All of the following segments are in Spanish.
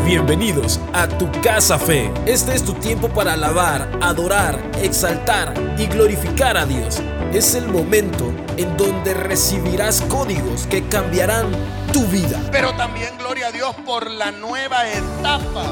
Bienvenidos a Tu Casa Fe. Este es tu tiempo para alabar, adorar, exaltar y glorificar a Dios. Es el momento en donde recibirás códigos que cambiarán tu vida. Pero también gloria a Dios por la nueva etapa.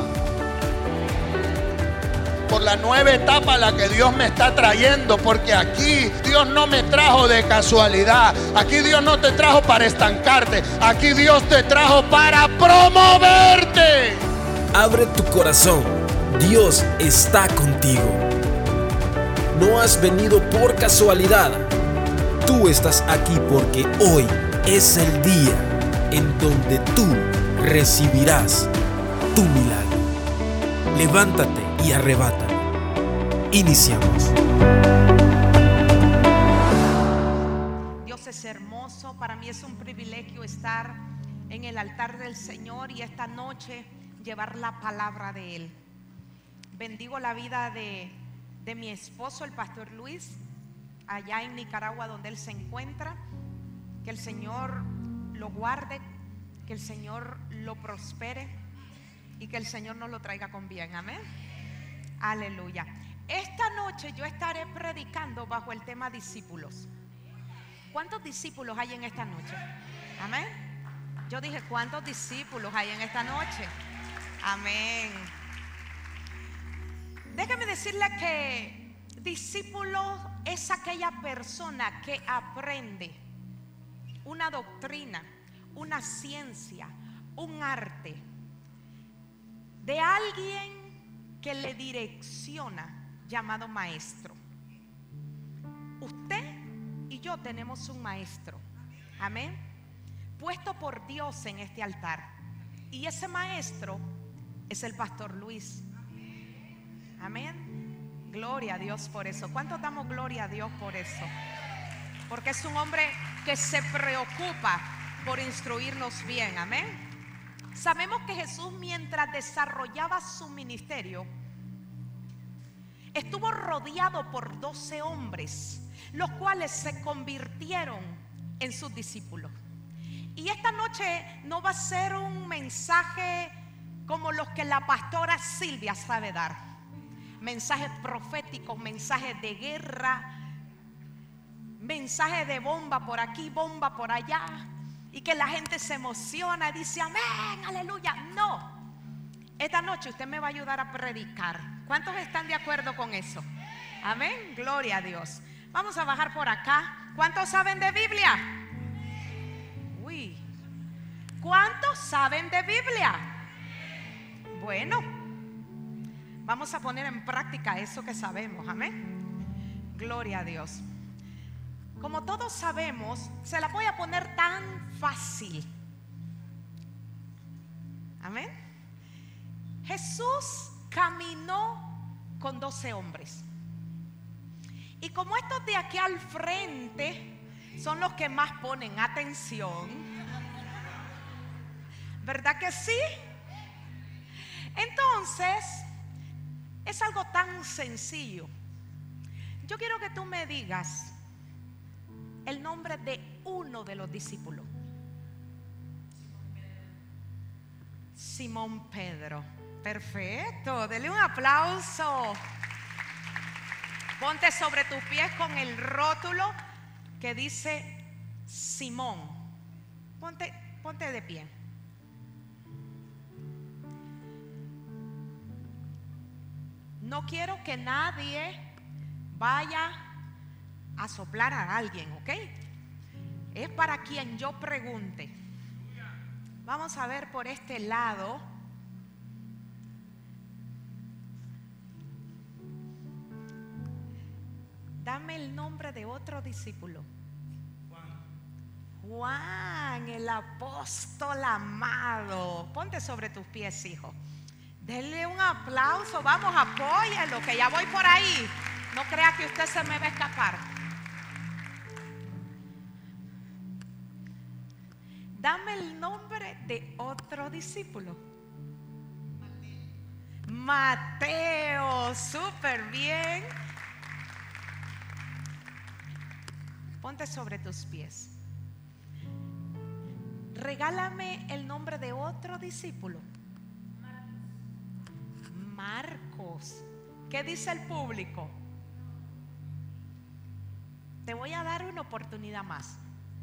Por la nueva etapa a la que Dios me está trayendo. Porque aquí Dios no me trajo de casualidad. Aquí Dios no te trajo para estancarte. Aquí Dios te trajo para promoverte. Abre tu corazón. Dios está contigo. No has venido por casualidad. Tú estás aquí porque hoy es el día en donde tú recibirás tu milagro. Levántate y arrebata. Iniciamos. Dios es hermoso. Para mí es un privilegio estar en el altar del Señor y esta noche llevar la palabra de Él. Bendigo la vida de mi esposo, el pastor Luis, allá en Nicaragua donde él se encuentra. Que el Señor lo guarde, que el Señor lo prospere y que el Señor nos lo traiga con bien. Amén. Aleluya. Esta noche yo estaré predicando bajo el tema discípulos. ¿Cuántos discípulos hay en esta noche? Amén. Yo dije, ¿cuántos discípulos hay en esta noche? Amén. Déjame decirle que discípulo es aquella persona que aprende una doctrina, una ciencia, un arte de alguien que le direcciona, llamado maestro. Usted y yo tenemos un maestro, amén, puesto por Dios en este altar. Y ese maestro es el pastor Luis. Amén. Gloria a Dios por eso. ¿Cuántos damos gloria a Dios por eso? Porque es un hombre que se preocupa por instruirnos bien. Amén. Sabemos que Jesús, mientras desarrollaba su ministerio, estuvo rodeado por 12 hombres, los cuales se convirtieron en sus discípulos. Y esta noche no va a ser un mensaje como los que la pastora Silvia sabe dar. Mensajes proféticos, mensajes de guerra, mensajes de bomba por aquí, bomba por allá, y que la gente se emociona y dice amén, aleluya. No, esta noche usted me va a ayudar a predicar. ¿Cuántos están de acuerdo con eso? Amén, gloria a Dios. Vamos a bajar por acá. ¿Cuántos saben de Biblia? Uy, ¿cuántos saben de Biblia? Bueno, vamos a poner en práctica eso que sabemos. Amén, gloria a Dios. Como todos sabemos, se la voy a poner tan fácil. Amén. Jesús caminó con 12 hombres. Y como estos de aquí al frente son los que más ponen atención, ¿verdad que sí? Entonces, es algo tan sencillo. Yo quiero que tú me digas el nombre de uno de los discípulos. Simón Pedro. Perfecto, dele un aplauso. Ponte sobre tus pies con el rótulo que dice Simón. Ponte de pie. No quiero que nadie vaya a soplar a alguien, ¿ok? Es para quien yo pregunte. Vamos a ver por este lado. Dame el nombre de otro discípulo. Juan, el apóstol amado. Ponte sobre tus pies, hijo. Denle un aplauso. Vamos, apóyalo, que ya voy por ahí. No crea que usted se me va a escapar. Dame el nombre de otro discípulo. Mateo, súper bien. Ponte sobre tus pies. Regálame el nombre de otro discípulo. Marcos. ¿Qué dice el público? Te voy a dar una oportunidad más.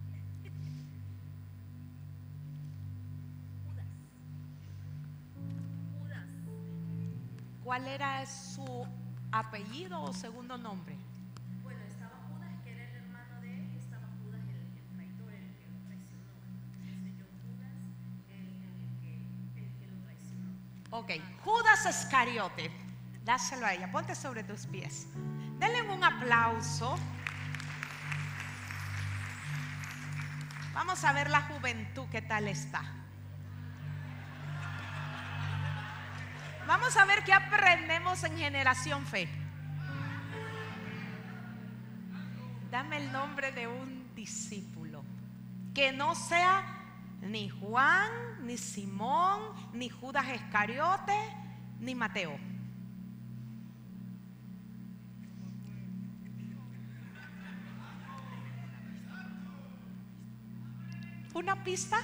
Judas. ¿Cuál era su apellido o segundo nombre? Bueno, estaba Judas, que era el hermano de él, y estaba Judas, el traidor, el que lo traicionó. Entonces yo, Judas, el que lo traicionó. Ok, Judas Iscariote. Dáselo a ella, ponte sobre tus pies. Denle un aplauso. Vamos a ver la juventud, qué tal está. Vamos a ver qué aprendemos en Generación Fe. Dame el nombre de un discípulo que no sea ni Juan, ni Simón, ni Judas Iscariote, ni Mateo. ¿Una pista?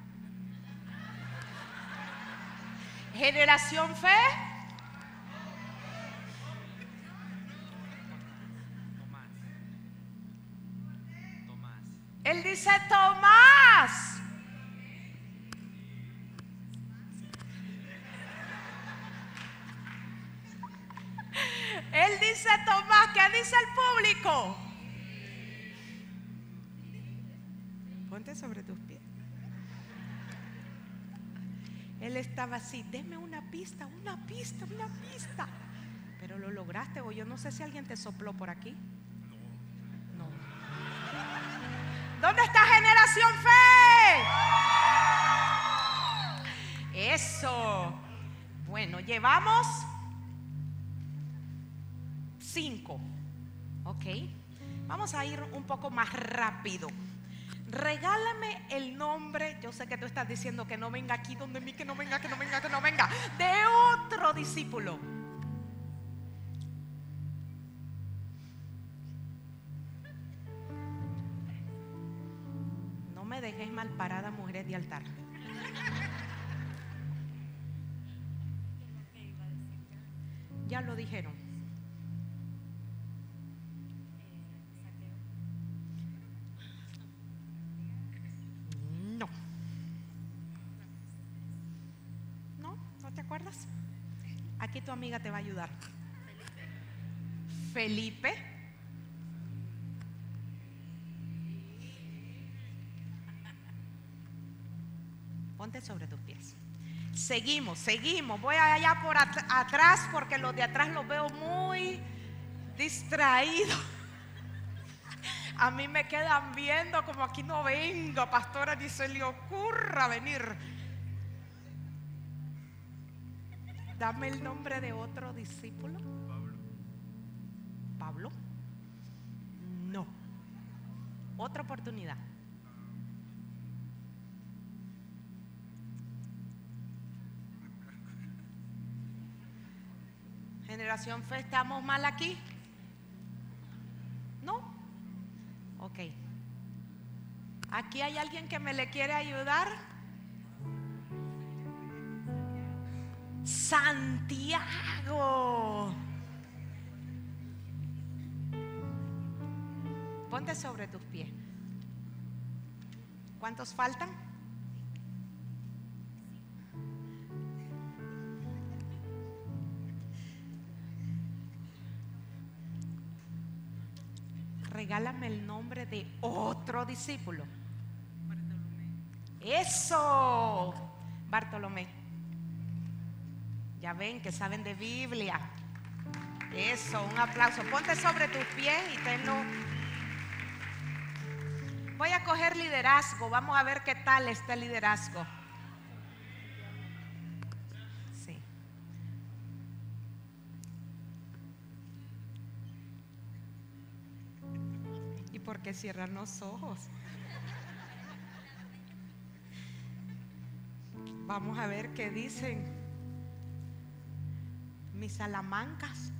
Generación Fe. Él dice Tomás. Él dice Tomás. ¿Qué dice el público? Ponte sobre tus pies. Él estaba así, deme una pista, una pista, una pista. Pero lo lograste, o yo no sé si alguien te sopló por aquí. No. ¿Dónde está Generación Fe? Eso. Bueno, llevamos 5. Ok. Vamos a ir un poco más rápido. Regálame el nombre. Yo sé que tú estás diciendo que no venga aquí donde mí, que no venga, que no venga, que no venga. De otro discípulo. No me dejes mal parada, mujeres de altar. Ya lo dijeron. ¿No te acuerdas? Aquí tu amiga te va a ayudar. Felipe. Ponte sobre tus pies. Seguimos. Voy allá por atrás porque los de atrás los veo muy distraídos. A mí me quedan viendo como aquí no venga, pastora, ni se le ocurra venir. Dame el nombre de otro discípulo. Pablo. No. Otra oportunidad. Generación Fe, ¿estamos mal aquí? ¿No? Ok. ¿Aquí hay alguien que me le quiere ayudar? Santiago. Ponte sobre tus pies. ¿Cuántos faltan? Regálame el nombre de otro discípulo. Eso, Bartolomé. Ya ven que saben de Biblia. Eso, un aplauso. Ponte sobre tus pies y tenlo. Voy a coger liderazgo. Vamos a ver qué tal está el liderazgo. Sí. ¿Y por qué cierran los ojos? Vamos a ver qué dicen mis salamancas.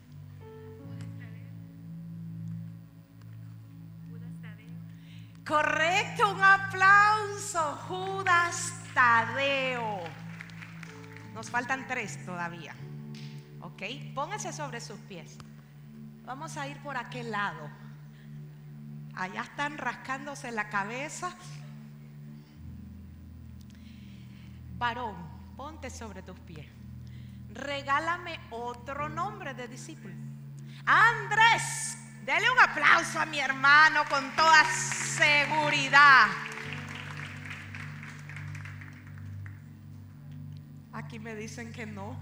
Correcto, un aplauso. Judas Tadeo. Nos faltan 3 todavía. Ok, póngase sobre sus pies. Vamos a ir por aquel lado. Allá están rascándose la cabeza. Varón, ponte sobre tus pies. Regálame otro nombre de discípulo. Andrés, dele un aplauso a mi hermano con toda seguridad. Aquí me dicen que no.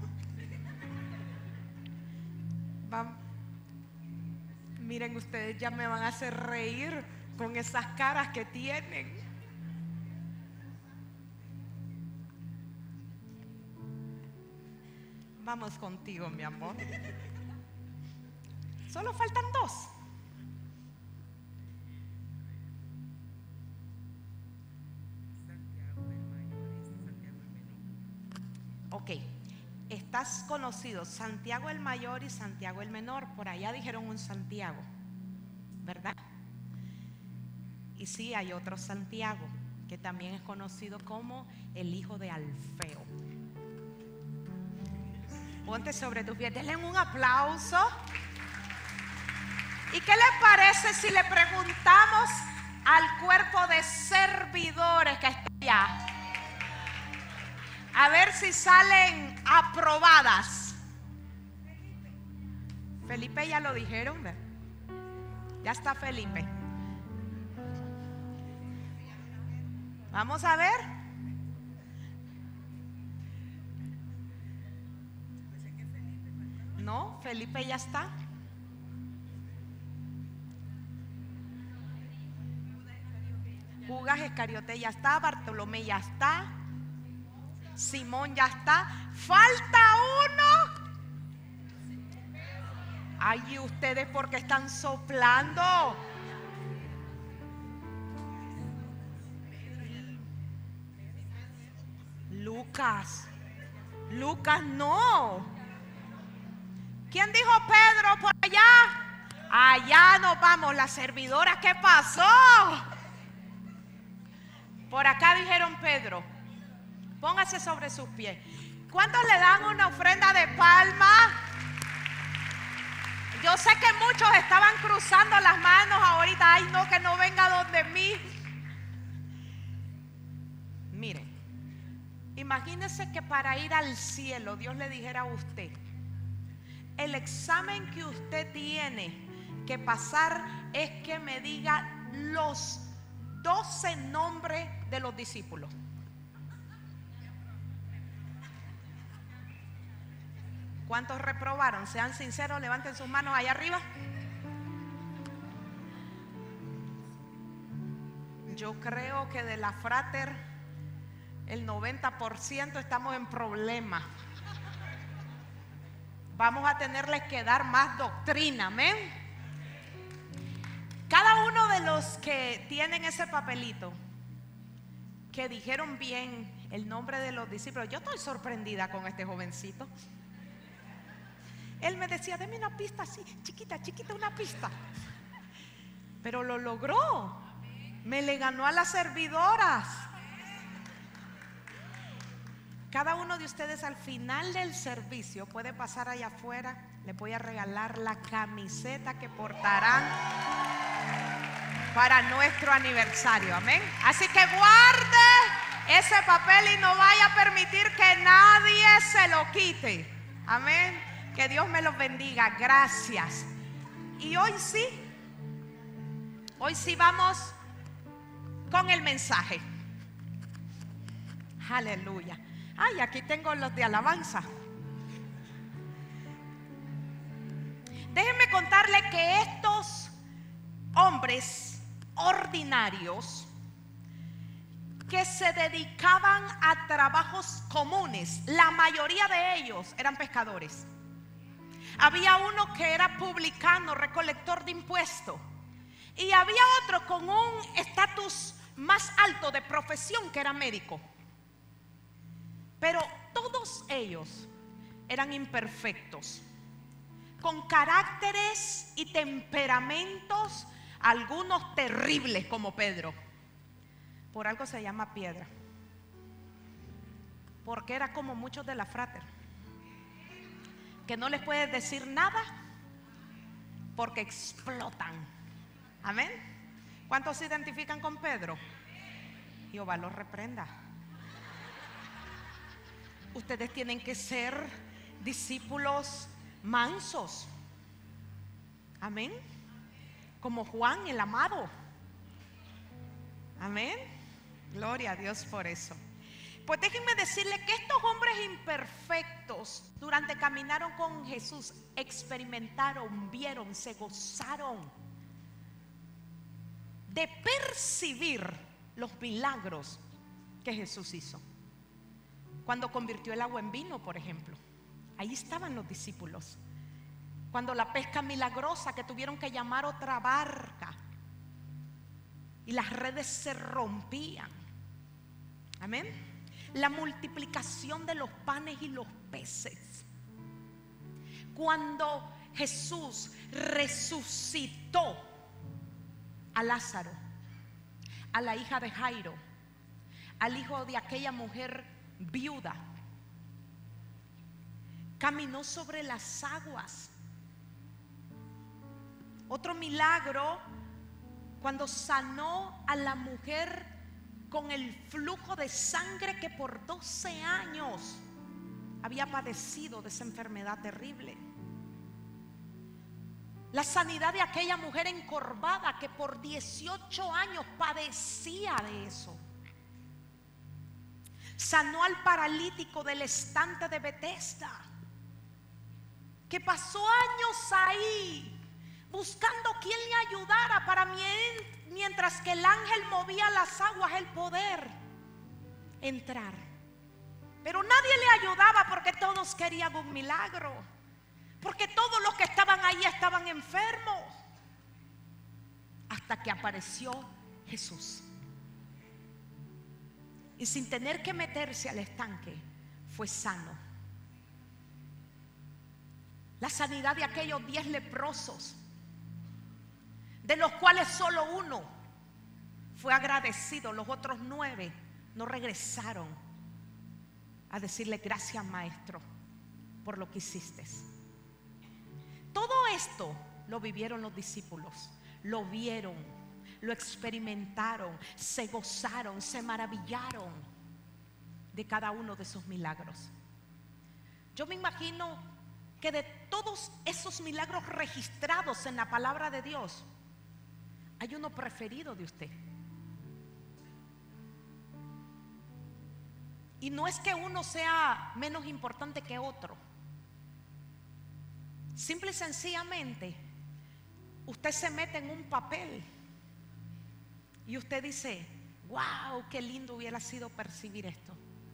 Miren, ustedes ya me van a hacer reír con esas caras que tienen. Vamos contigo, mi amor. Solo faltan dos. Ok, estás conocido, Santiago el Mayor y Santiago el Menor. Por allá dijeron un Santiago, ¿verdad? Y sí, hay otro Santiago que también es conocido como el hijo de Alfeo. Ponte sobre tus pies, denle un aplauso. ¿Y qué les parece si le preguntamos al cuerpo de servidores que está allá? A ver si salen aprobadas. Felipe ya lo dijeron, ¿verdad? Ya está Felipe. Vamos a ver. No, Felipe ya está. Judas Iscariote ya está. Bartolomé ya está. Simón ya está. Falta uno. Ay, ustedes porque están soplando. Lucas no. ¿Quién dijo Pedro por allá? Allá nos vamos, las servidoras. ¿Qué pasó? Por acá dijeron Pedro. Póngase sobre sus pies. ¿Cuántos le dan una ofrenda de palma? Yo sé que muchos estaban cruzando las manos ahorita. Ay, no, que no venga donde mí. Miren, imagínese que para ir al cielo Dios le dijera a usted: el examen que usted tiene que pasar es que me diga los 12 nombres de los discípulos. ¿Cuántos reprobaron? Sean sinceros, levanten sus manos allá arriba. Yo creo que de la frater el 90% estamos en problemas. Vamos a tenerles que dar más doctrina, amén. Cada uno de los que tienen ese papelito, que dijeron bien el nombre de los discípulos, yo estoy sorprendida con este jovencito. Él me decía: deme una pista así, chiquita, una pista. Pero lo logró. Me le ganó a las servidoras. Cada uno de ustedes al final del servicio puede pasar allá afuera. Les voy a regalar la camiseta que portarán para nuestro aniversario, amén. Así que guarde ese papel y no vaya a permitir que nadie se lo quite, amén. Que Dios me los bendiga, gracias. Y hoy sí vamos con el mensaje. Aleluya. Ay, aquí tengo los de alabanza. Déjenme contarle que estos hombres ordinarios que se dedicaban a trabajos comunes, la mayoría de ellos eran pescadores. Había uno que era publicano, recolector de impuestos, y había otro con un estatus más alto de profesión que era médico. Pero todos ellos eran imperfectos, con caracteres y temperamentos, algunos terribles como Pedro. Por algo se llama piedra, porque era como muchos de la frater. que no les puedes decir nada porque explotan. Amén. ¿Cuántos se identifican con Pedro? Jehová los reprenda. Ustedes tienen que ser discípulos mansos. Amén. Como Juan el amado. Amén. Gloria a Dios por eso. Pues déjenme decirle que estos hombres imperfectos, durante caminaron con Jesús, experimentaron, vieron, se gozaron de percibir los milagros que Jesús hizo. Cuando convirtió el agua en vino, por ejemplo, ahí estaban los discípulos. Cuando la pesca milagrosa, que tuvieron que llamar otra barca y las redes se rompían. Amén. La multiplicación de los panes y los peces. Cuando Jesús resucitó a Lázaro, a la hija de Jairo, al hijo de aquella mujer viuda, caminó sobre las aguas. Otro milagro, cuando sanó a la mujer con el flujo de sangre que por 12 años había padecido de esa enfermedad terrible. La sanidad de aquella mujer encorvada que por 18 años padecía de eso. Sanó al paralítico del estante de Betesda, que pasó años ahí buscando quien le ayudara para mientras que el ángel movía las aguas, el poder entrar. Pero nadie le ayudaba porque todos querían un milagro, porque todos los que estaban ahí estaban enfermos, hasta que apareció Jesús. Y sin tener que meterse al estanque, fue sano. La sanidad de aquellos 10 leprosos, de los cuales solo uno fue agradecido, los otros 9 no regresaron a decirle gracias, maestro, por lo que hiciste. Todo esto lo vivieron los discípulos, lo vieron, lo experimentaron, se gozaron, se maravillaron de cada uno de esos milagros. Yo me imagino que de todos esos milagros registrados en la palabra de Dios, hay uno preferido de usted. Y no es que uno sea menos importante que otro. Simple y sencillamente, usted se mete en un papel y usted dice: wow, qué lindo hubiera sido percibir esto.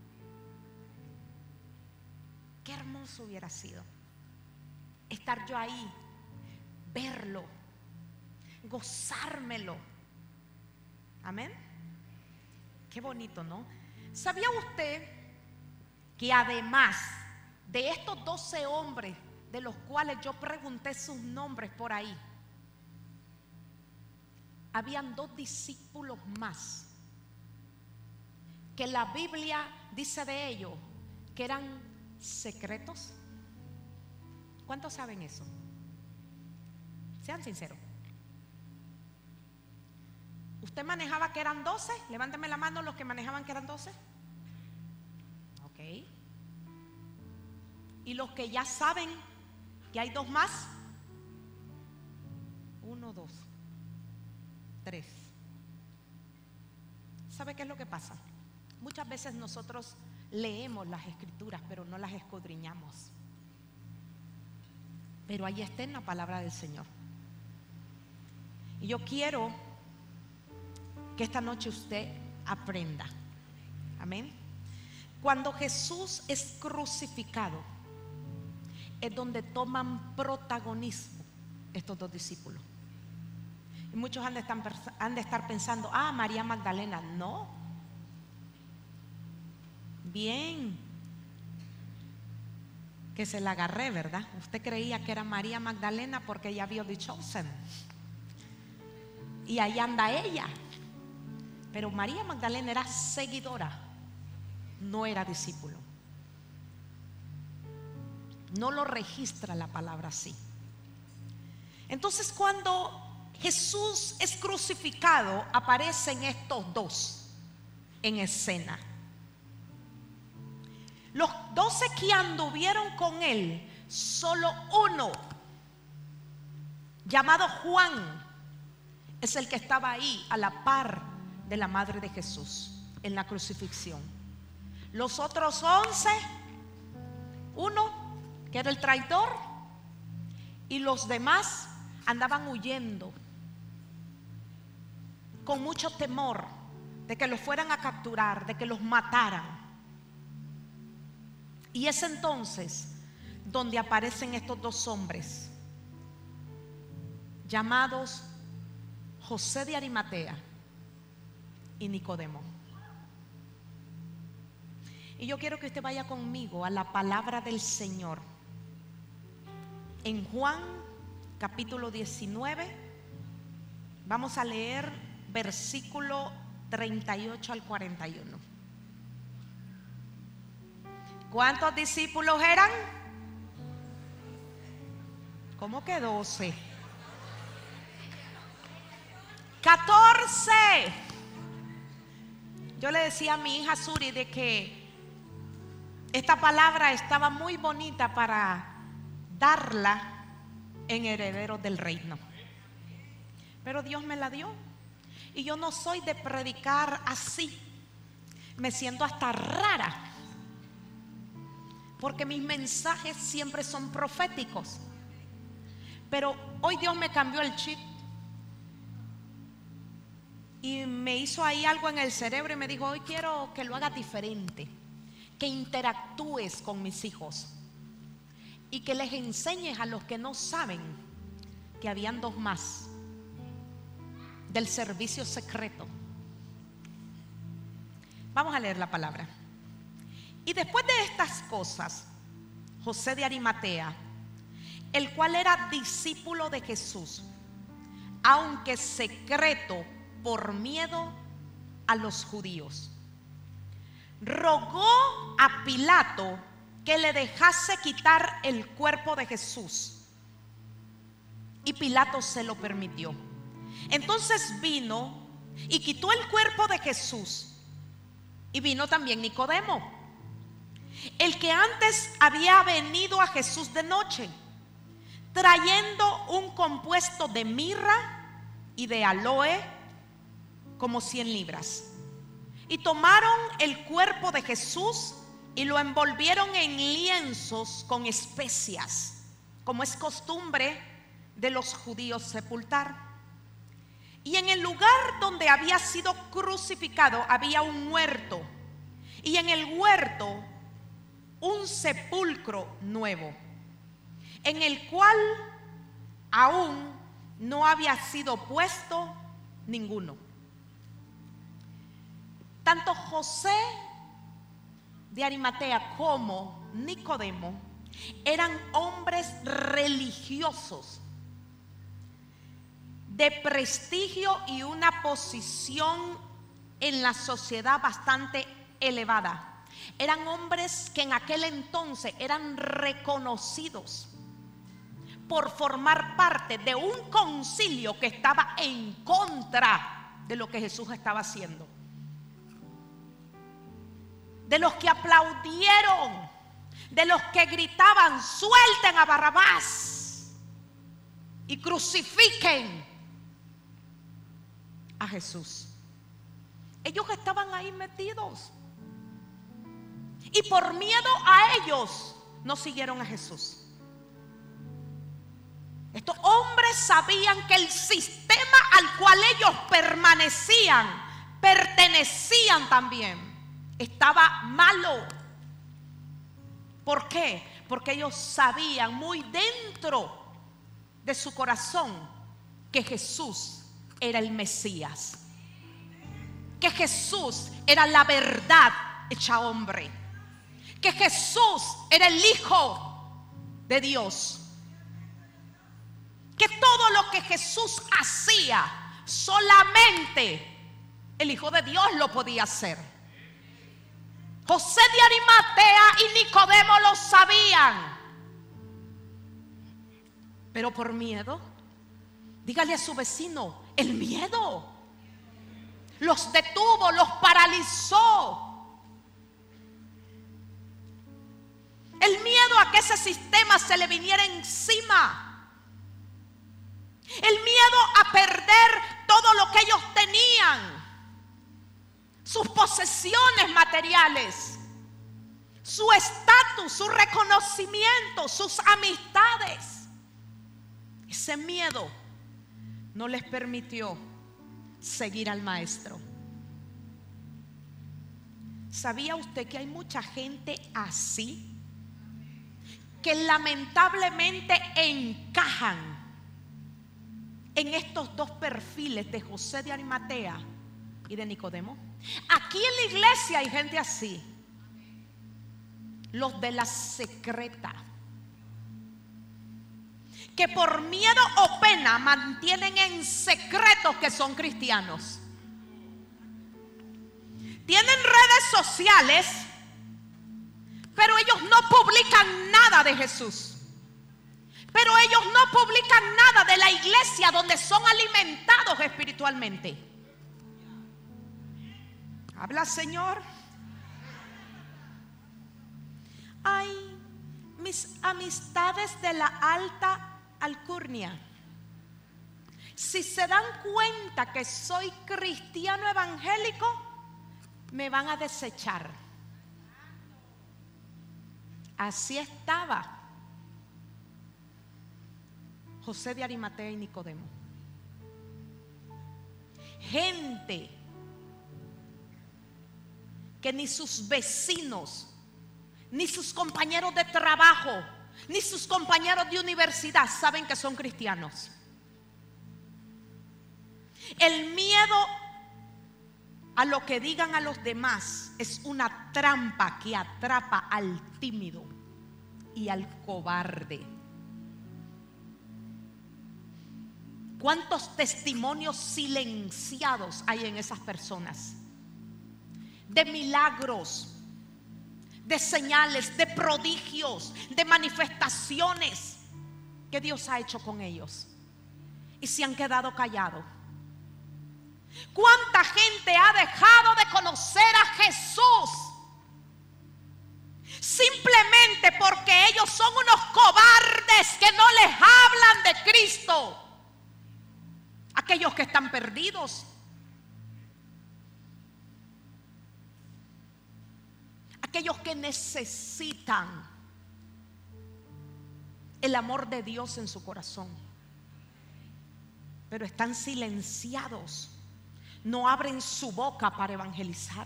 Qué hermoso hubiera sido estar yo ahí, verlo, gozármelo. Amén. Qué bonito, ¿no? ¿Sabía usted que además de estos 12 hombres, de los cuales yo pregunté sus nombres por ahí, habían 2 discípulos más que la Biblia dice de ellos que eran secretos? ¿Cuántos saben eso? Sean sinceros. ¿Usted manejaba que eran 12? Levántame la mano los que manejaban que eran 12. Ok. ¿Y los que ya saben que hay 2 más? 1, 2, 3. ¿Sabe qué es lo que pasa? Muchas veces nosotros leemos las escrituras, pero no las escudriñamos. Pero ahí está en la palabra del Señor. Y yo quiero que esta noche usted aprenda. Amén. Cuando Jesús es crucificado, es donde toman protagonismo estos 2 discípulos. Y muchos han de estar pensando: ah, María Magdalena. No. Bien que se la agarré, ¿verdad? Usted creía que era María Magdalena porque ella vio The Chosen y ahí anda ella. Pero María Magdalena era seguidora, no era discípulo. No lo registra la palabra así. Entonces, cuando Jesús es crucificado, aparecen estos dos en escena. Los 12 que anduvieron con él, solo uno, llamado Juan, es el que estaba ahí a la par de la madre de Jesús en la crucifixión. Los otros 11, uno que era el traidor, y los demás andaban huyendo con mucho temor de que los fueran a capturar, de que los mataran. Y es entonces donde aparecen estos dos hombres llamados José de Arimatea y Nicodemo. Y yo quiero que usted vaya conmigo a la palabra del Señor en Juan capítulo 19. Vamos a leer versículo 38 al 41. ¿Cuántos discípulos eran? ¿Cómo que 12? 14. Yo le decía a mi hija Suri de que esta palabra estaba muy bonita para darla en Herederos del Reino, pero Dios me la dio. Y yo no soy de predicar así. Me siento hasta rara, porque mis mensajes siempre son proféticos. Pero hoy Dios me cambió el chip y me hizo ahí algo en el cerebro y me dijo: hoy quiero que lo hagas diferente, que interactúes con mis hijos y que les enseñes a los que no saben que habían dos más del servicio secreto. Vamos a leer la palabra. Y después de estas cosas, José de Arimatea, el cual era discípulo de Jesús, aunque secreto por miedo a los judíos, rogó a Pilato que le dejase quitar el cuerpo de Jesús, y Pilato se lo permitió. Entonces vino y quitó el cuerpo de Jesús, y vino también Nicodemo, el que antes había venido a Jesús de noche, trayendo un compuesto de mirra y de aloe, como 100 libras. Y tomaron el cuerpo de Jesús y lo envolvieron en lienzos con especias, como es costumbre de los judíos sepultar. Y en el lugar donde había sido crucificado había un huerto, y en el huerto un sepulcro nuevo, en el cual aún no había sido puesto ninguno. Tanto José de Arimatea como Nicodemo eran hombres religiosos de prestigio y una posición en la sociedad bastante elevada. Eran hombres que en aquel entonces eran reconocidos por formar parte de un concilio que estaba en contra de lo que Jesús estaba haciendo, de los que aplaudieron, de los que gritaban: suelten a Barrabás y crucifiquen a Jesús. Ellos estaban ahí metidos, y por miedo a ellos no siguieron a Jesús. Estos hombres sabían que el sistema al cual ellos pertenecían también, estaba malo. ¿Por qué? Porque ellos sabían muy dentro de su corazón que Jesús era el Mesías, que Jesús era la verdad hecha hombre, que Jesús era el Hijo de Dios, que todo lo que Jesús hacía solamente el Hijo de Dios lo podía hacer. José de Arimatea y Nicodemo lo sabían, Pero por miedo, dígale a su vecino, el miedo los detuvo, los paralizó. El miedo a que ese sistema se le viniera encima. El miedo a perder todo lo que ellos tenían. Sus posesiones materiales. Su estatus, su reconocimiento, sus amistades. Ese miedo no les permitió seguir al maestro. ¿Sabía usted que hay mucha gente así? Que lamentablemente encajan en estos dos perfiles de José de Arimatea y de Nicodemo. Aquí en la iglesia hay gente así. Los de la secreta, que por miedo o pena mantienen en secreto que son cristianos. Tienen redes sociales, pero ellos no publican nada de Jesús. Pero ellos no publican nada de la iglesia donde son alimentados espiritualmente. Habla, Señor. Ay, mis amistades de la alta alcurnia, si se dan cuenta que soy cristiano evangélico, me van a desechar. Así estaba José de Arimatea y Nicodemo. Gente que ni sus vecinos, ni sus compañeros de trabajo, ni sus compañeros de universidad saben que son cristianos. El miedo a lo que digan a los demás es una trampa que atrapa al tímido y al cobarde. ¿Cuántos testimonios silenciados hay en esas personas? De milagros, de señales, de prodigios, de manifestaciones que Dios ha hecho con ellos, y se han quedado callados. ¿Cuánta gente ha dejado de conocer a Jesús simplemente porque ellos son unos cobardes que no les hablan de Cristo? Aquellos que están perdidos, aquellos que necesitan el amor de Dios en su corazón, pero están silenciados, no abren su boca para evangelizar.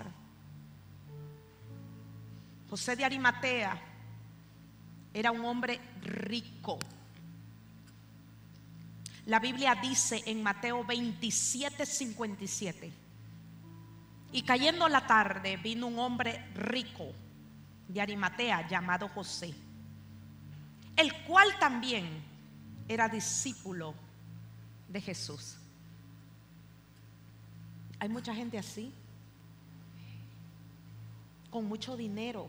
José de Arimatea era un hombre rico. La Biblia dice en Mateo 27:57: y cayendo la tarde vino un hombre rico de Arimatea llamado José, el cual también era discípulo de Jesús. Hay mucha gente así, con mucho dinero,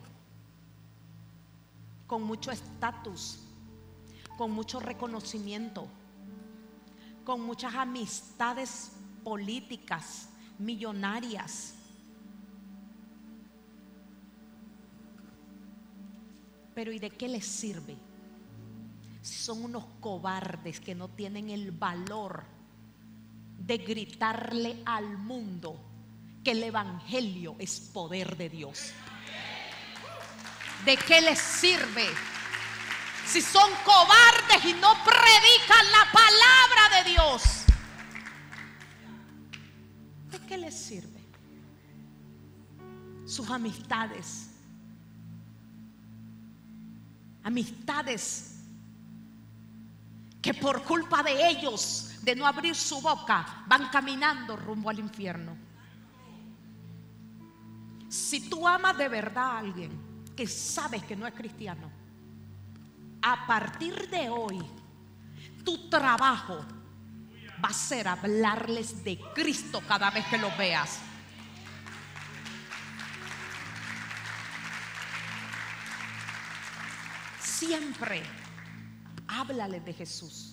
con mucho estatus, con mucho reconocimiento, con muchas amistades políticas, millonarias. Pero ¿y de qué les sirve si son unos cobardes que no tienen el valor de gritarle al mundo que el evangelio es poder de Dios? ¿De qué les sirve si son cobardes y no predican la palabra de Dios? ¿De qué les sirve? Sus amistades, que por culpa de ellos, de no abrir su boca, van caminando rumbo al infierno. Si tú amas de verdad a alguien que sabes que no es cristiano, a partir de hoy tu trabajo va a ser hablarles de Cristo cada vez que los veas. Siempre háblales de Jesús.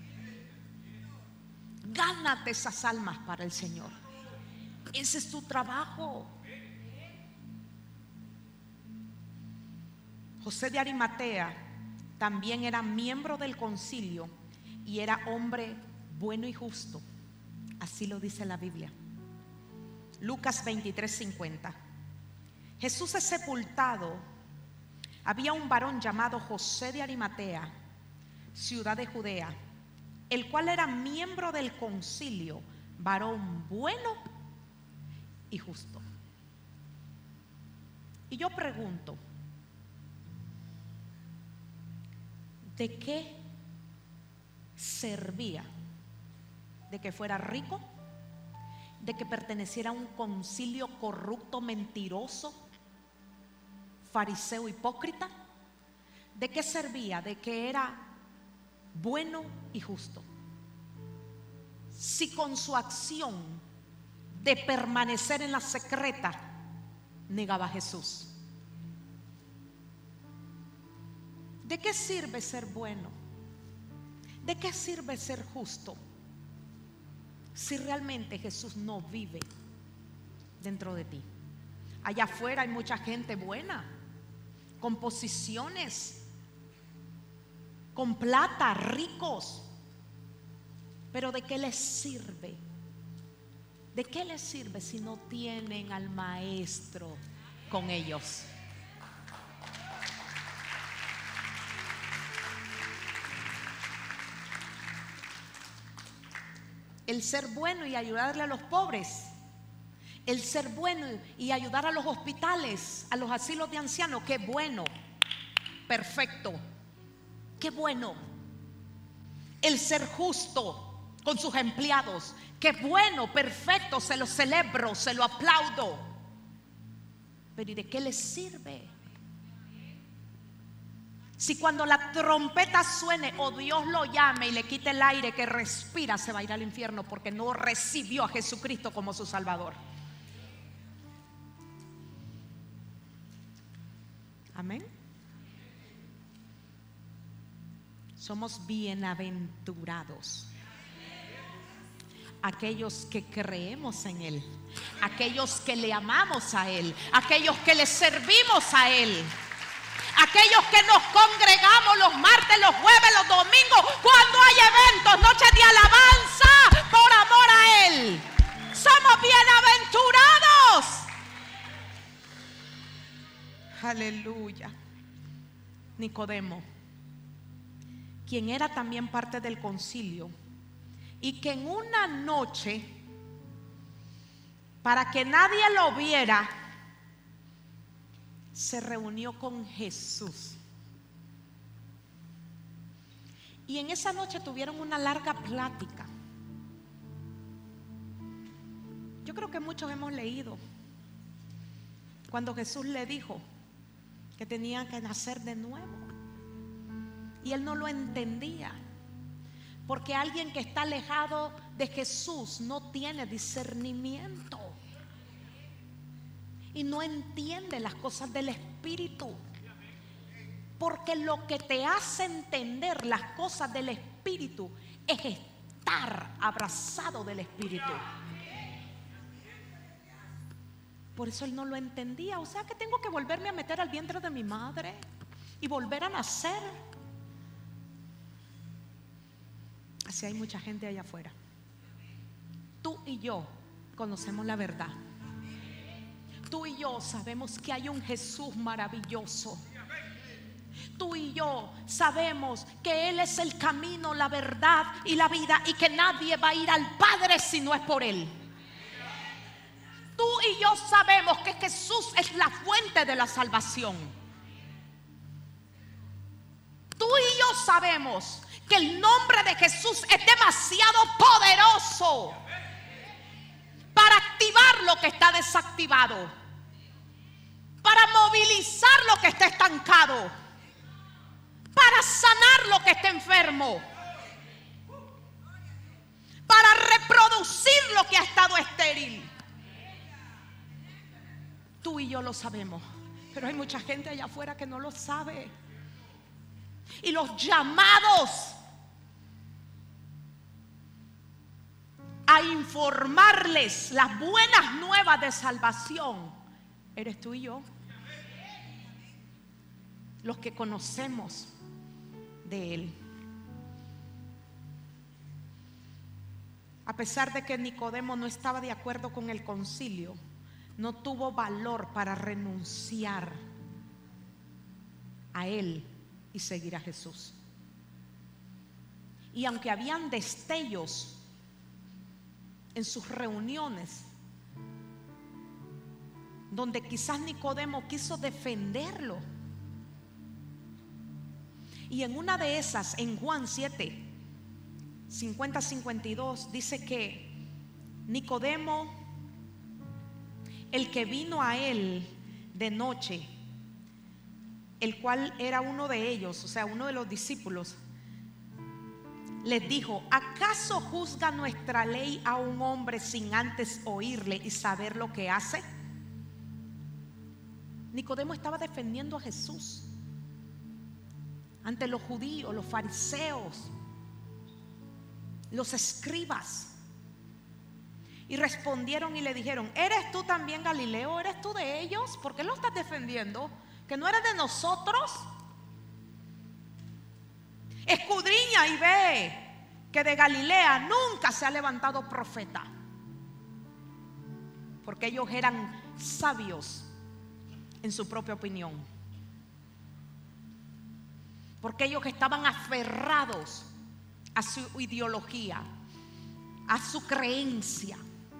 Gánate esas almas para el Señor. Ese es tu trabajo. José de Arimatea también era miembro del concilio y era hombre bueno y justo. Así lo dice la Biblia. Lucas 23:50. Jesús es sepultado. Había un varón llamado José de Arimatea, ciudad de Judea, el cual era miembro del concilio, varón bueno y justo. Y yo pregunto, ¿de qué servía? ¿De que fuera rico? ¿De que perteneciera a un concilio corrupto, mentiroso, fariseo, hipócrita? ¿De qué servía? De que era bueno y justo. Si con su acción de permanecer en la secreta negaba a Jesús. ¿De qué sirve ser bueno? ¿De qué sirve ser justo si realmente Jesús no vive dentro de ti? Allá afuera hay mucha gente buena, con posiciones, con plata, ricos. Pero ¿de qué les sirve? ¿De qué les sirve si no tienen al Maestro con ellos? El ser bueno y ayudarle a los pobres, el ser bueno y ayudar a los hospitales, a los asilos de ancianos, qué bueno, perfecto, qué bueno. El ser justo con sus empleados, qué bueno, perfecto, se lo celebro, se lo aplaudo. Pero ¿y de qué les sirve? Si cuando la trompeta suene o Dios lo llame y le quite el aire que respira, se va a ir al infierno porque no recibió a Jesucristo como su Salvador. Amén. Somos bienaventurados aquellos que creemos en Él, aquellos que le amamos a Él, aquellos que le servimos a Él, aquellos que nos congregamos los martes, los jueves, los domingos, cuando hay eventos, noches de alabanza, por amor a Él. Somos bienaventurados. Aleluya. Nicodemo, quien era también parte del concilio, y que en una noche, para que nadie lo viera, se reunió con Jesús. Y en esa noche tuvieron una larga plática. Yo creo que muchos hemos leído cuando Jesús le dijo que tenía que nacer de nuevo. Y él no lo entendía, porque alguien que está alejado de Jesús no tiene discernimiento y no entiende las cosas del Espíritu. Porque lo que te hace entender las cosas del Espíritu es estar abrazado del Espíritu. Por eso él no lo entendía. O sea que tengo que volverme a meter al vientre de mi madre y volver a nacer. Así hay mucha gente allá afuera. Tú y yo conocemos la verdad. Tú y yo sabemos que hay un Jesús maravilloso. Tú y yo sabemos que Él es el camino, la verdad y la vida, y que nadie va a ir al Padre si no es por Él. Tú y yo sabemos que Jesús es la fuente de la salvación. Tú y yo sabemos que el nombre de Jesús es demasiado poderoso para activar lo que está desactivado, para movilizar lo que está estancado, para sanar lo que está enfermo, para reproducir lo que ha estado estéril. Tú y yo lo sabemos, pero hay mucha gente allá afuera que no lo sabe. Y los llamados a informarles las buenas nuevas de salvación eres tú y yo, los que conocemos de Él. A pesar de que Nicodemo no estaba de acuerdo con el concilio, no tuvo valor para renunciar a Él y seguir a Jesús. Y aunque habían destellos en sus reuniones donde quizás Nicodemo quiso defenderlo, y en una de esas, en Juan 7, 50-52, dice que Nicodemo, el que vino a él de noche, el cual era uno de ellos, o sea, uno de los discípulos, les dijo: ¿acaso juzga nuestra ley a un hombre sin antes oírle y saber lo que hace? Nicodemo estaba defendiendo a Jesús ante los judíos, los fariseos, los escribas. Y respondieron y le dijeron: ¿eres tú también Galileo? ¿Eres tú de ellos? ¿Por qué lo estás defendiendo? ¿Que no eres de nosotros? Escudriña y ve que de Galilea nunca se ha levantado profeta. Porque ellos eran sabios en su propia opinión, porque ellos estaban aferrados a su ideología, a su creencia,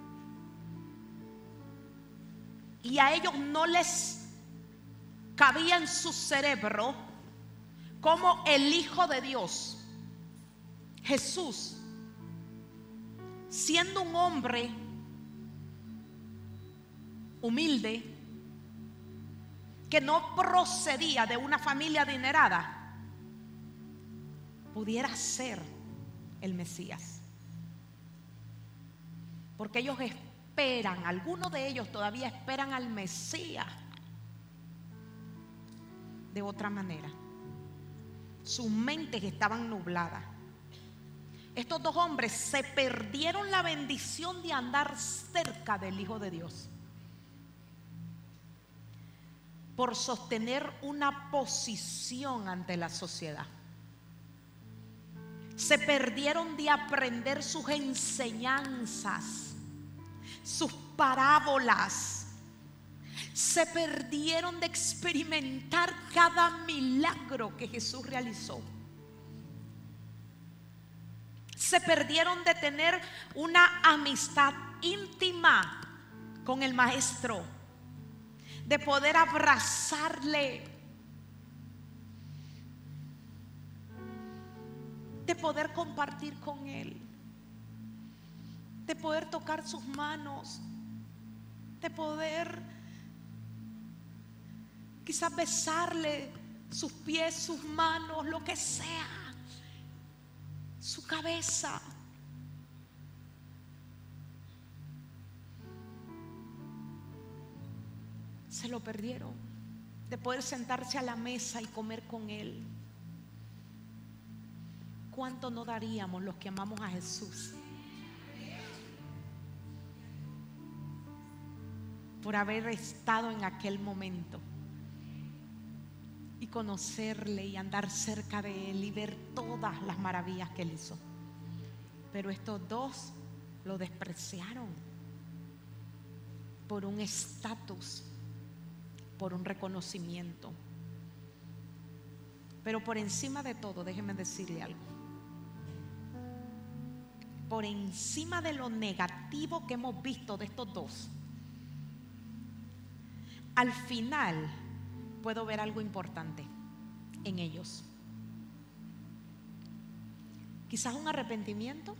y a ellos no les cabía en su cerebro como el Hijo de Dios, Jesús, siendo un hombre humilde, que no procedía de una familia adinerada, pudiera ser el Mesías. Porque ellos esperan, algunos de ellos todavía esperan al Mesías de otra manera. Sus mentes estaban nubladas. Estos dos hombres se perdieron la bendición de andar cerca del Hijo de Dios por sostener una posición ante la sociedad. Se perdieron de aprender sus enseñanzas, sus parábolas. Se perdieron de experimentar cada milagro que Jesús realizó. Se perdieron de tener una amistad íntima con el Maestro, de poder abrazarle, de poder compartir con Él, de poder tocar sus manos, de poder quizás besarle sus pies, sus manos, lo que sea, su cabeza. Se lo perdieron, de poder sentarse a la mesa y comer con Él. ¿Cuánto no daríamos los que amamos a Jesús por haber estado en aquel momento y conocerle y andar cerca de Él y ver todas las maravillas que Él hizo? Pero estos dos lo despreciaron por un estatus, por un reconocimiento. Pero por encima de todo, déjeme decirle algo. Por encima de lo negativo que hemos visto de estos dos, al final puedo ver algo importante en ellos. Quizás un arrepentimiento,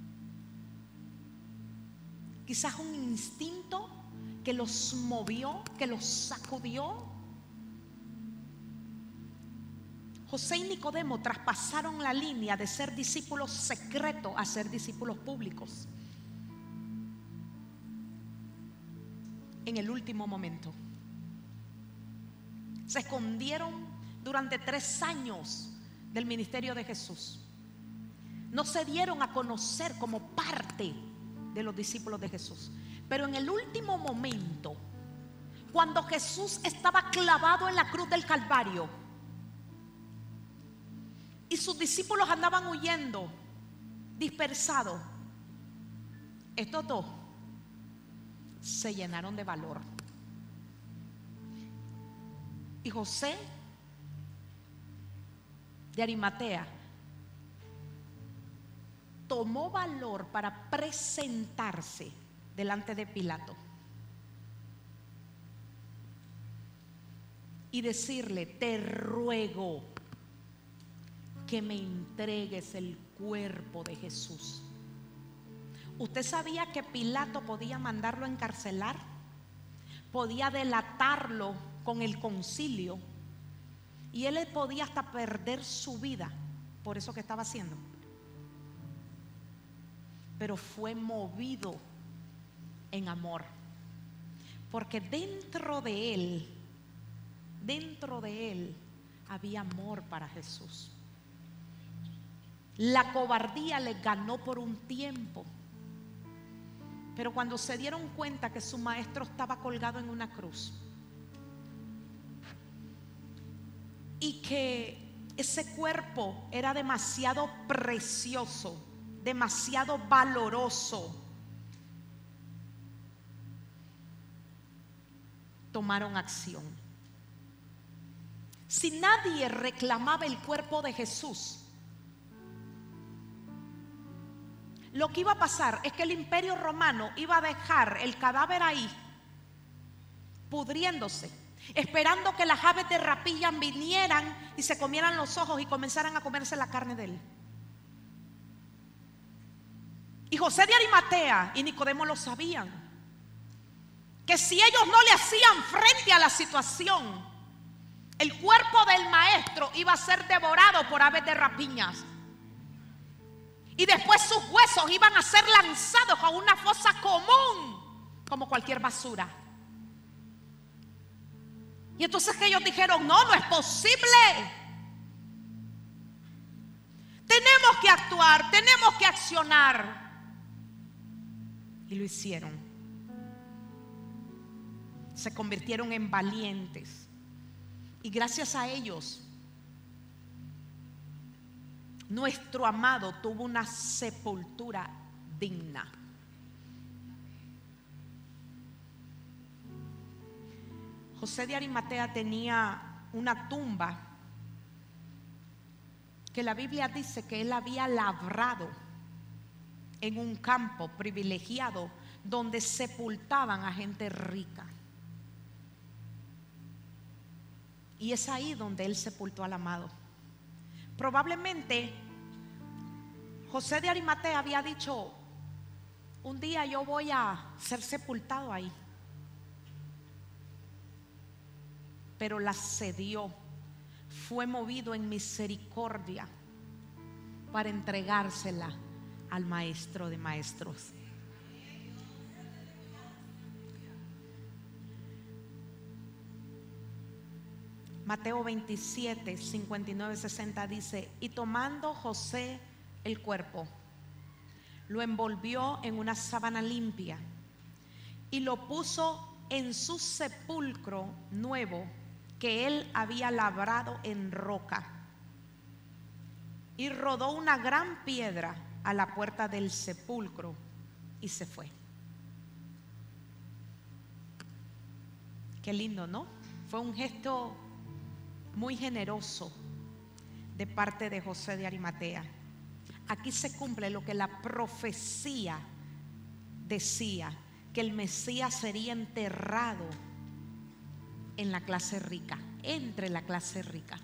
quizás un instinto que los movió, que los sacudió. José y Nicodemo traspasaron la línea de ser discípulos secretos a ser discípulos públicos en el último momento. Se escondieron durante 3 años del ministerio de Jesús. No se dieron a conocer como parte de los discípulos de Jesús. Pero en el último momento, cuando Jesús estaba clavado en la cruz del Calvario y sus discípulos andaban huyendo, dispersados, estos dos se llenaron de valor. Y José de Arimatea tomó valor para presentarse delante de Pilato y decirle: te ruego que me entregues el cuerpo de Jesús. ¿Usted sabía que Pilato podía mandarlo a encarcelar? Podía delatarlo con el concilio y él podía hasta perder su vida por eso que estaba haciendo. Pero fue movido en amor, porque dentro de él había amor para Jesús. La cobardía le ganó por un tiempo, pero cuando se dieron cuenta que su maestro estaba colgado en una cruz y que ese cuerpo era demasiado precioso, demasiado valoroso, tomaron acción. Si nadie reclamaba el cuerpo de Jesús, lo que iba a pasar es que el Imperio Romano iba a dejar el cadáver ahí, pudriéndose, esperando que las aves de rapilla vinieran y se comieran los ojos y comenzaran a comerse la carne de él. Y José de Arimatea y Nicodemo lo sabían, que si ellos no le hacían frente a la situación, el cuerpo del maestro iba a ser devorado por aves de rapiñas. Y después sus huesos iban a ser lanzados a una fosa común, como cualquier basura. Y entonces ellos dijeron: no es posible. Tenemos que actuar, tenemos que accionar. Y lo hicieron. Se convirtieron en valientes. Y gracias a ellos, nuestro amado tuvo una sepultura digna. José de Arimatea tenía una tumba que la Biblia dice que él había labrado en un campo privilegiado donde sepultaban a gente rica. Y es ahí donde él sepultó al amado. Probablemente José de Arimatea había dicho: un día yo voy a ser sepultado ahí. Pero la cedió, fue movido en misericordia para entregársela al Maestro de Maestros. Mateo 27, 59, 60 dice: y tomando José el cuerpo, lo envolvió en una sábana limpia y lo puso en su sepulcro nuevo que él había labrado en roca, y rodó una gran piedra a la puerta del sepulcro y se fue. Qué lindo, ¿no? Fue un gesto muy generoso de parte de José de Arimatea. Aquí se cumple lo que la profecía decía, que el Mesías sería enterrado en la clase rica, entre la clase rica.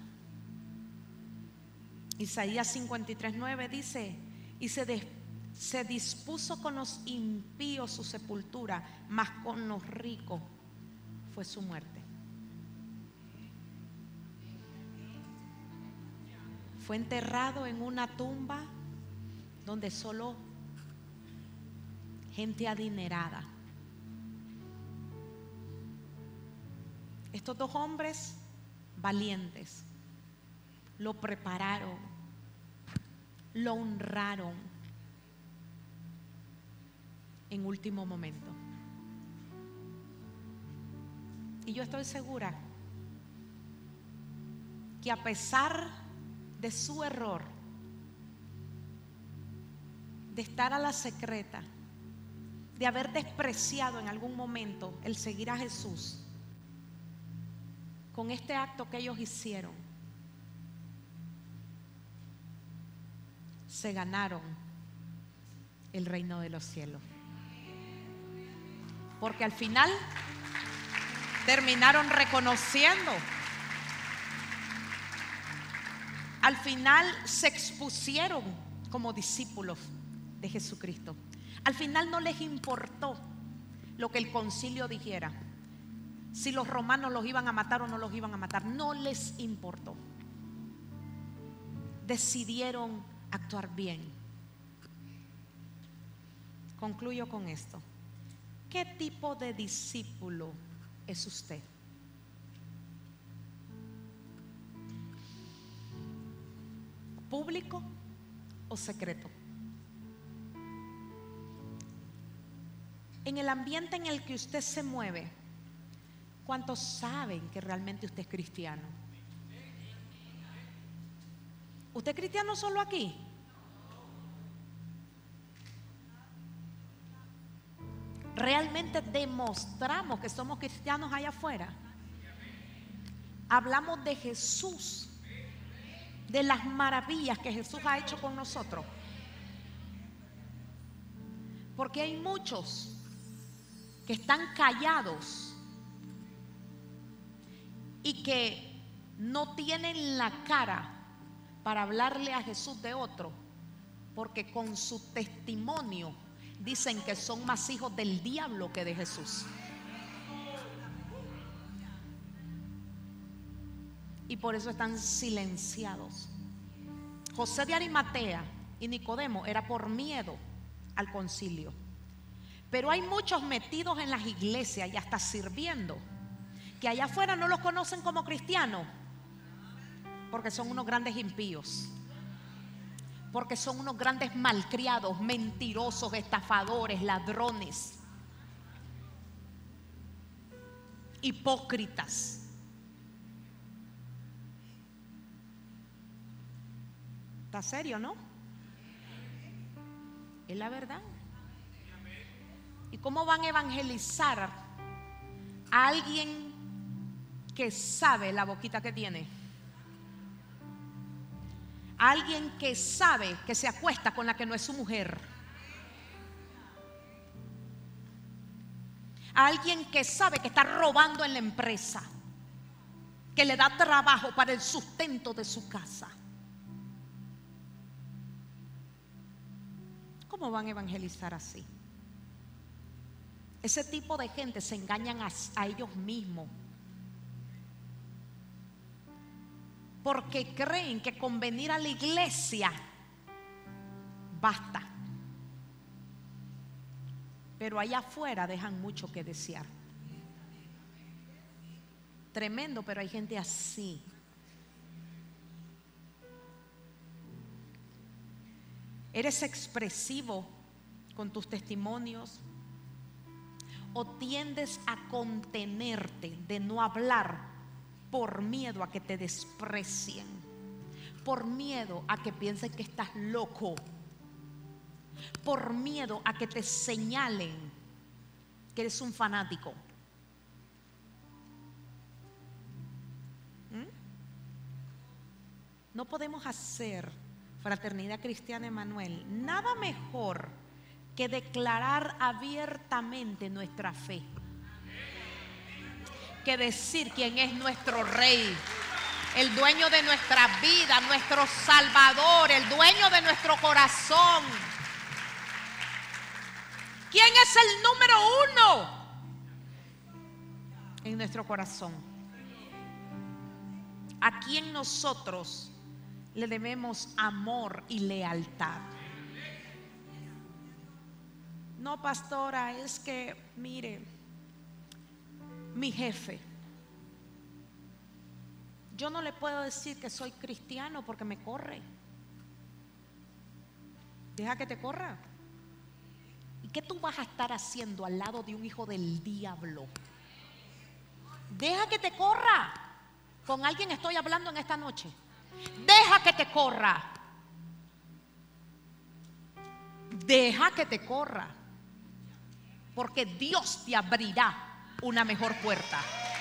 Isaías 53:9 dice: y se dispuso con los impíos su sepultura, mas con los ricos fue su muerte. Fue enterrado en una tumba donde solo gente adinerada. Estos dos hombres valientes lo prepararon, lo honraron en último momento. Y yo estoy segura que a pesar de su error, de estar a la secreta, de haber despreciado en algún momento el seguir a Jesús, con este acto que ellos hicieron, se ganaron el reino de los cielos. Porque al final terminaron reconociendo, al final se expusieron como discípulos de Jesucristo. Al final no les importó lo que el concilio dijera, si los romanos los iban a matar o no los iban a matar, no les importó. Decidieron actuar bien. Concluyo con esto. ¿Qué tipo de discípulo es usted? ¿Público o secreto? En el ambiente en el que usted se mueve, ¿cuántos saben que realmente usted es cristiano? ¿Usted es cristiano solo aquí? ¿Realmente demostramos que somos cristianos allá afuera? Hablamos de Jesús, de las maravillas que Jesús ha hecho con nosotros. Porque hay muchos que están callados y que no tienen la cara para hablarle a Jesús de otro, porque con su testimonio dicen que son más hijos del diablo que de Jesús. Y por eso están silenciados. José de Arimatea y Nicodemo era por miedo al concilio. Pero hay muchos metidos en las iglesias y hasta sirviendo, que allá afuera no los conocen como cristianos, porque son unos grandes impíos, porque son unos grandes malcriados, mentirosos, estafadores, ladrones, hipócritas. ¿Está serio, no? Es la verdad. ¿Y cómo van a evangelizar a alguien que sabe la boquita que tiene? A alguien que sabe que se acuesta con la que no es su mujer. A alguien que sabe que está robando en la empresa, que le da trabajo para el sustento de su casa. ¿Cómo van a evangelizar así? Ese tipo de gente se engañan a ellos mismos, porque creen que con venir a la iglesia basta. Pero allá afuera dejan mucho que desear. Tremendo, pero hay gente así. ¿Eres expresivo con tus testimonios? ¿O tiendes a contenerte de no hablar por miedo a que te desprecien? Por miedo a que piensen que estás loco. Por miedo a que te señalen que eres un fanático. No podemos hacer Fraternidad Cristiana Emanuel nada mejor que declarar abiertamente nuestra fe, que decir quién es nuestro Rey, el dueño de nuestra vida, nuestro Salvador, el dueño de nuestro corazón. ¿Quién es el número 1 en nuestro corazón? ¿A quién nosotros le debemos amor y lealtad? No, pastora, es que, mire, mi jefe, Yo no le puedo decir que soy cristiano porque me corre. Deja que te corra. ¿Y qué tú vas a estar haciendo al lado de un hijo del diablo? Deja que te corra. Con alguien estoy hablando en esta noche. Deja que te corra. Deja que te corra. Porque Dios te abrirá una mejor puerta.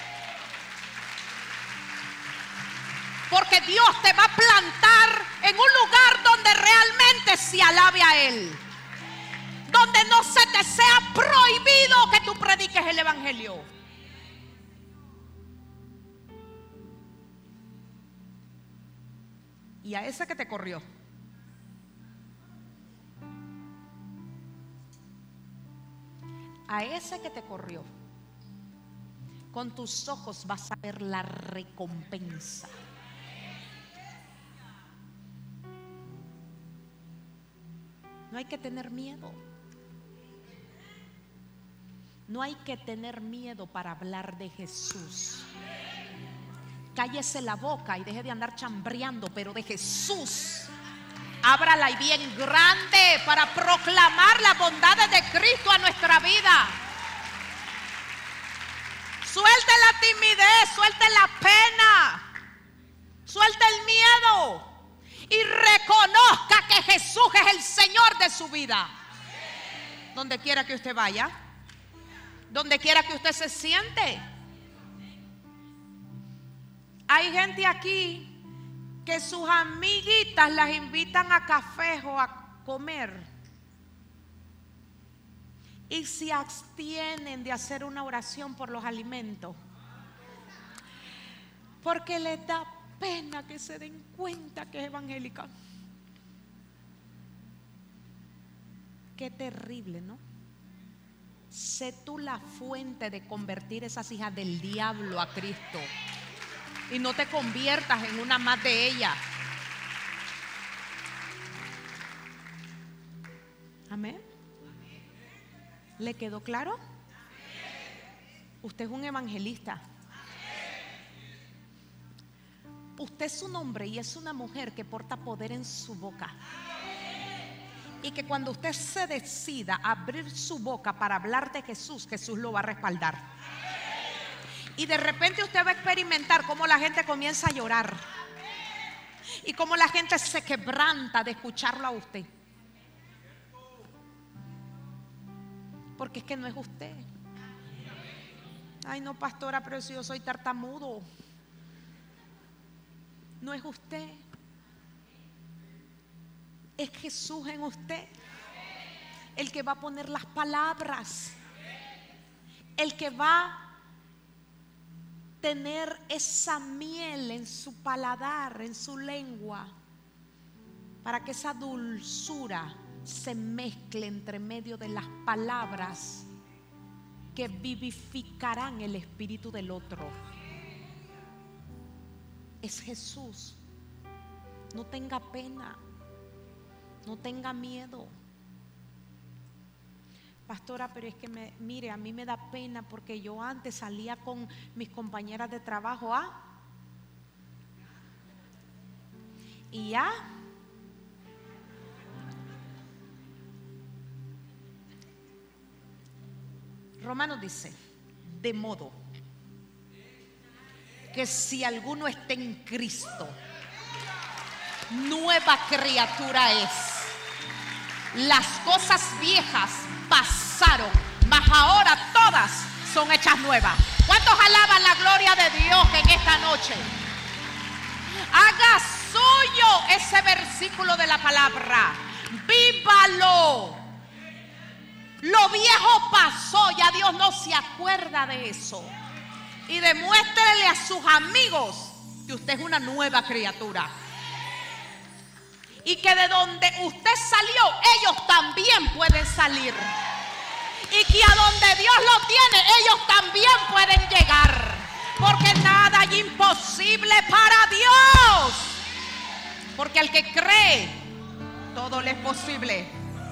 Porque Dios te va a plantar en un lugar donde realmente se alabe a Él. Donde no se te sea prohibido que tú prediques el evangelio. Y a ese que te corrió, a ese que te corrió, con tus ojos vas a ver la recompensa. No hay que tener miedo. No hay que tener miedo para hablar de Jesús. Cállese la boca y deje de andar chambreando, pero de Jesús. Ábrala y bien grande para proclamar las bondades de Cristo a nuestra vida. Suelte la timidez, suelte la pena, suelte el miedo y reconozca que Jesús es el Señor de su vida. Donde quiera que usted vaya, donde quiera que usted se siente. Hay gente aquí que sus amiguitas las invitan a café o a comer y se abstienen de hacer una oración por los alimentos porque les da pena que se den cuenta que es evangélica. Qué terrible, ¿no? Sé tú la fuente de convertir esas hijas del diablo a Cristo. Y no te conviertas en una más de ellas. Amén. ¿Le quedó claro? Usted es un evangelista. Usted es un hombre y es una mujer que porta poder en su boca. Y que cuando usted se decida a abrir su boca para hablar de Jesús, Jesús lo va a respaldar. Y de repente usted va a experimentar cómo la gente comienza a llorar y cómo la gente se quebranta de escucharlo a usted. Porque es que no es usted. Ay, no, pastora, pero si yo soy tartamudo. No es usted. Es Jesús en usted, el que va a poner las palabras, el que va a tener esa miel en su paladar, en su lengua, para que esa dulzura se mezcle entre medio de las palabras que vivificarán el espíritu del otro. Es Jesús. No tenga pena, no tenga miedo. Pastora, pero es que mire, a mí me da pena porque yo antes salía con mis compañeras de trabajo y Romanos dice, de modo que si alguno está en Cristo, nueva criatura es. Las cosas viejas pasaron, mas ahora todas son hechas nuevas. ¿Cuántos alaban la gloria de Dios en esta noche? Haga suyo ese versículo de la palabra. Vívalo. Lo viejo pasó, ya Dios no se acuerda de eso. Y demuéstrele a sus amigos que usted es una nueva criatura. Y que de donde usted salió, ellos también pueden salir. Y que a donde Dios lo tiene, ellos también pueden llegar. Porque nada hay imposible para Dios. Porque al que cree, todo le es posible.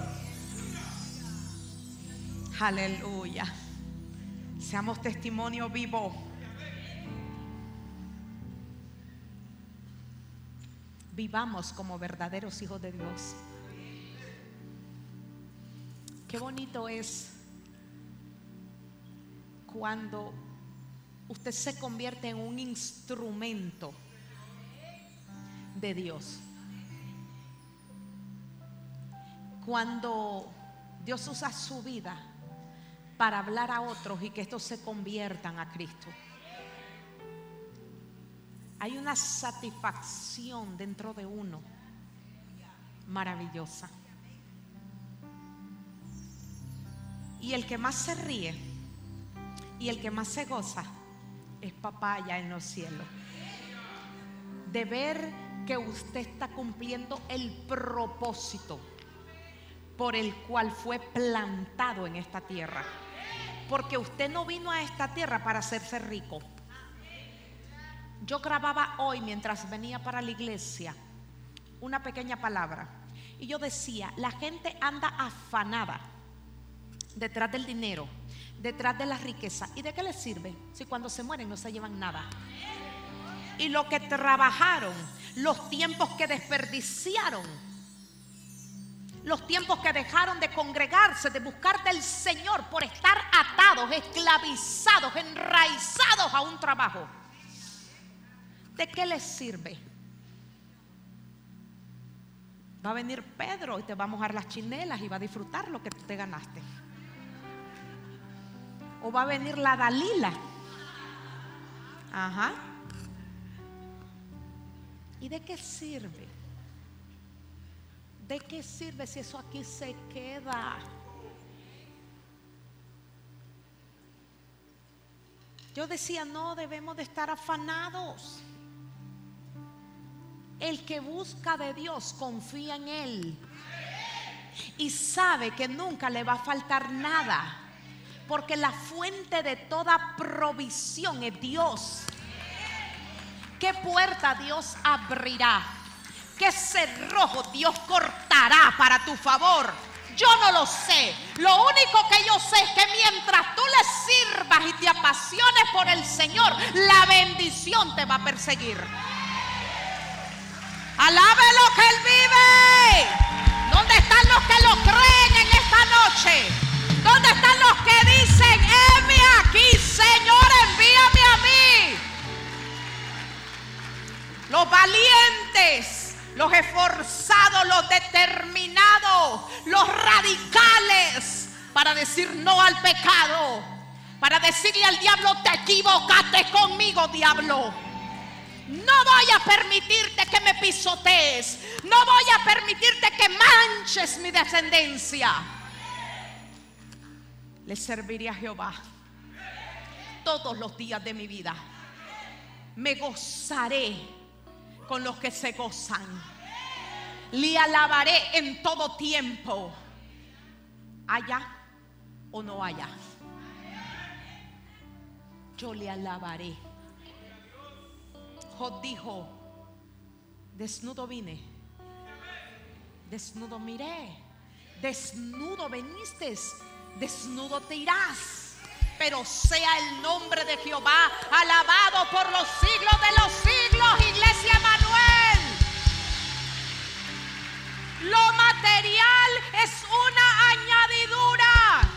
Aleluya. Seamos testimonio vivo. vivamos como verdaderos hijos de Dios. Qué bonito es cuando usted se convierte en un instrumento de Dios. Cuando Dios usa su vida para hablar a otros y que estos se conviertan a Cristo. Hay una satisfacción dentro de uno maravillosa. Y el que más se ríe y el que más se goza es papá allá en los cielos, de ver que usted está cumpliendo el propósito por el cual fue plantado en esta tierra. Porque usted no vino a esta tierra para hacerse rico. Yo grababa hoy mientras venía para la iglesia una pequeña palabra y yo decía: la gente anda afanada detrás del dinero, detrás de la riqueza. ¿Y de qué les sirve si cuando se mueren no se llevan nada? Y lo que trabajaron, los tiempos que desperdiciaron, los tiempos que dejaron de congregarse, de buscar del Señor por estar atados, esclavizados, enraizados a un trabajo, ¿de qué les sirve? Va a venir Pedro y te va a mojar las chinelas y va a disfrutar lo que tú te ganaste. O va a venir la Dalila. Ajá. ¿Y de qué sirve? ¿De qué sirve si eso aquí se queda? Yo decía, no debemos de estar afanados. El que busca de Dios confía en Él y sabe que nunca le va a faltar nada, porque la fuente de toda provisión es Dios. ¿Qué puerta Dios abrirá? ¿Qué cerrojo Dios cortará para tu favor? Yo no lo sé. Lo único que yo sé es que mientras tú le sirvas y te apasiones por el Señor, la bendición te va a perseguir. Alabe lo que Él vive. ¿Dónde están los que lo creen en esta noche? ¿Dónde están los que dicen: heme aquí, Señor, envíame a mí? Los valientes, los esforzados, los determinados, los radicales, para decir no al pecado, para decirle al diablo: te equivocaste conmigo, diablo. No voy a permitirte que me pisotees. No voy a permitirte que manches mi descendencia. Le serviré a Jehová todos los días de mi vida. Me gozaré con los que se gozan. Le alabaré en todo tiempo, haya o no haya. Yo le alabaré. Job dijo: desnudo vine, desnudo miré, desnudo veniste, desnudo te irás. Pero sea el nombre de Jehová alabado por los siglos de los siglos. Iglesia Emanuel. Lo material es una añadidura.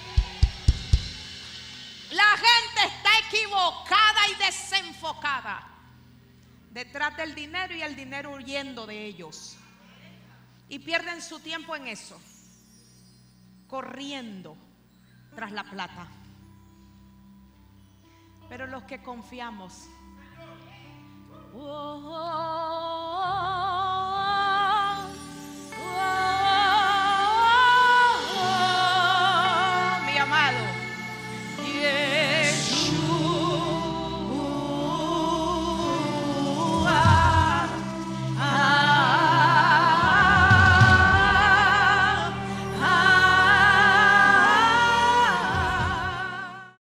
La gente está equivocada y desenfocada detrás del dinero y el dinero huyendo de ellos. Y pierden su tiempo en eso, corriendo tras la plata. Pero los que confiamos, oh,